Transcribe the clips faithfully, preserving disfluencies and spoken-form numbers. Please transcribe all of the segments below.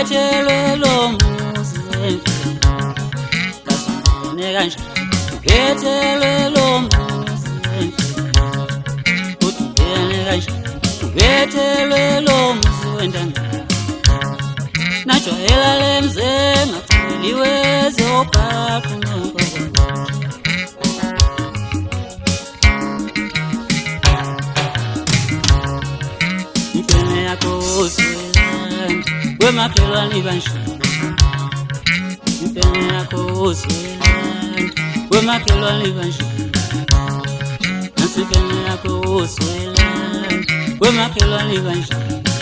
Ubethelwe lo muzi wemfene kasangene kanje. Ubethelwe lo muzi wemfene udubene kanje. Ubethelwe lo muzi wendanga najwayela lemze ngathiliwe zobhaqha nonkobo. Impene yakho uswelanda wemakhelwane banje. Impene yakho uswelanda wemakhelwane banje. Nansi impene yakho uswelanda wemakhelwane banje.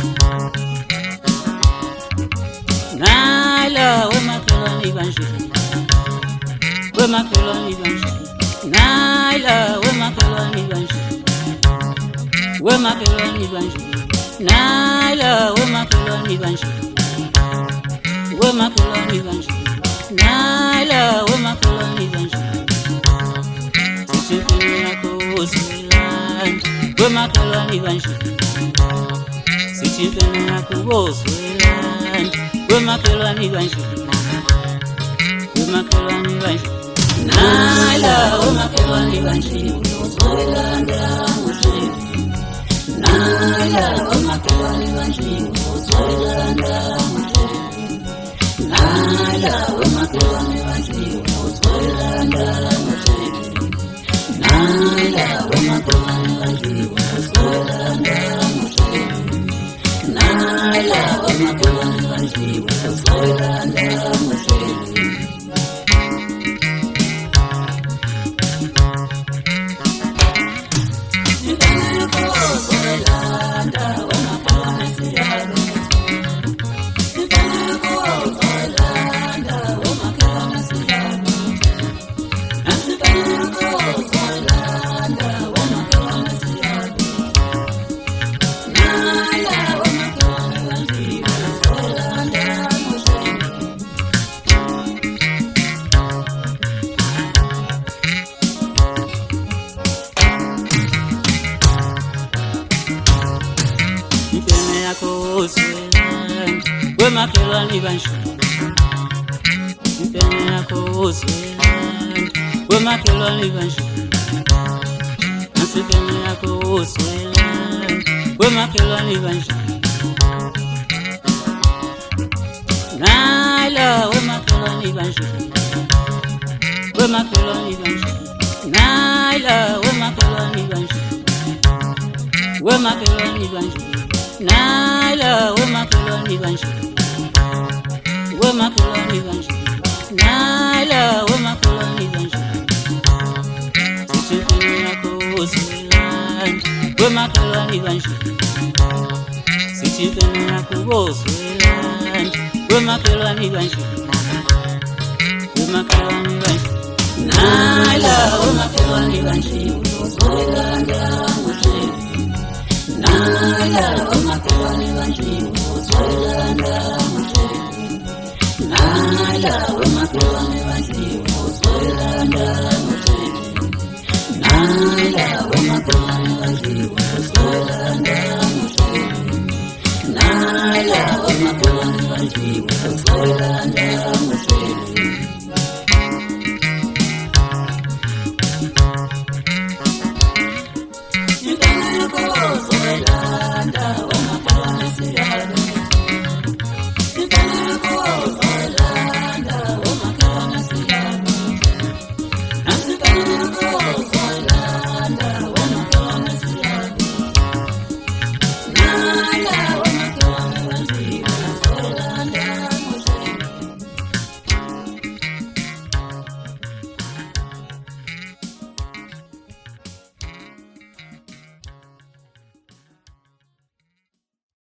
Nala wemakhelwane banje. Wemakhelwane banje. Nala wemakhelwane banje. Wemakhelwane banje. Nala wemakhelwane banje. Wemakhelwane banje. Nala wemakhelwane banje. Sithi impene yakho uswelanda wemakhelwane banje. Sithi impene yakho uswelanda wemakhelwane banje. Wemakhelwane banje. Nala wemakhelwane banje. Uzwelanda muhle. Nala wemakhelwane banje. Uzwelanda muhle. Nala wemakhelwane banje. Uzwelanda muhle. Nala wemakhelwane banje. Uzwelanda muhle. Nala wemakhelwane banje. Uzwelanda muhle. Wemakhelwane banje. Impene yakho uswelanda wemakhelwane banje. Nansi impene yakho uswelanda wemakhelwane banje. Nala wemakhelwane banje. Wemakhelwane banje. Nala wemakhelwane banje. Wemakhelwane banje. Nala wemakhelwane banje. Wemakhelwane banje. Nala wemakhelwane banje. Sithi impene yakho uswelanda wemakhelwane banje. Sithi impene yakho uswelanda wemakhelwane banje. Wemakhelwane banje. Nala wemakhelwane banje. Uzwelanda muhle. Nala wemakhelwane banje. Uzwelanda muhle. Nala wemakhelwane banje. Uzwelanda muhle. Nala wemakhelwane banje. Uzwelanda muhle. Nala wemakhelwane banje. Uzwelanda